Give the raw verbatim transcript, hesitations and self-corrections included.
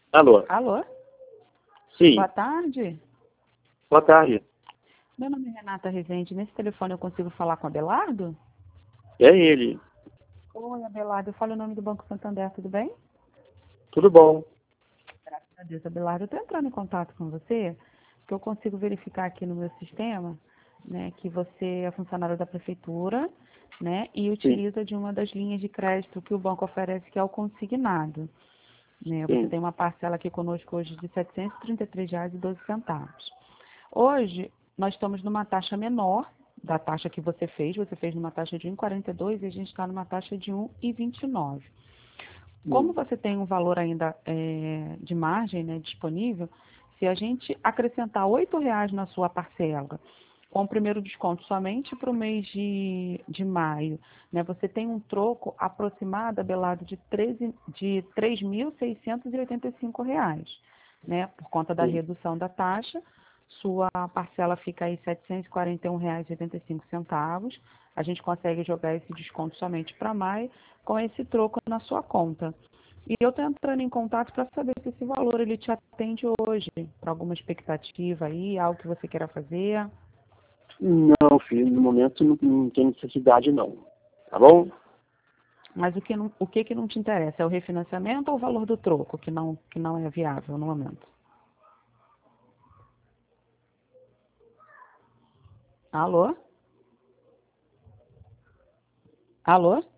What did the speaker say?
Alô? Alô? Sim. Boa tarde. Boa tarde. Meu nome é Renata Rezende. Nesse telefone eu consigo falar com o Abelardo? É ele. Oi, Abelardo. Eu falo o nome do Banco Santander, tudo bem? Tudo bom? Graças a Deus, Abelardo. Eu estou entrando em contato com você, porque eu consigo verificar aqui no meu sistema, né, que você é funcionário da prefeitura, né, e Sim, utiliza de uma das linhas de crédito que o banco oferece, que é o consignado. Né? Você sim. tem uma parcela aqui conosco hoje de setecentos e trinta e três reais e doze centavos. Hoje, nós estamos numa taxa menor da taxa que você fez. Você fez numa taxa de um vírgula quarenta e dois e a gente está numa taxa de um vírgula vinte e nove. Como Hum. você tem um valor ainda é, de margem, né, disponível, se a gente acrescentar oito reais na sua parcela, com o primeiro desconto somente para o mês de, de maio, né, você tem um troco aproximado, Abelardo, de, treze de três mil seiscentos e oitenta e cinco reais, né, por conta da Sim. redução da taxa. Sua parcela fica aí setecentos e quarenta e um reais e oitenta e cinco centavos. A gente consegue jogar esse desconto somente para maio com esse troco na sua conta. E eu estou entrando em contato para saber se esse valor ele te atende hoje, para alguma expectativa aí, algo que você queira fazer. Não, filho, no momento não, não tem necessidade não. Tá bom? Mas o que, não, o que que não te interessa? É o refinanciamento ou o valor do troco, que não, que não é viável no momento? Alô? Alô?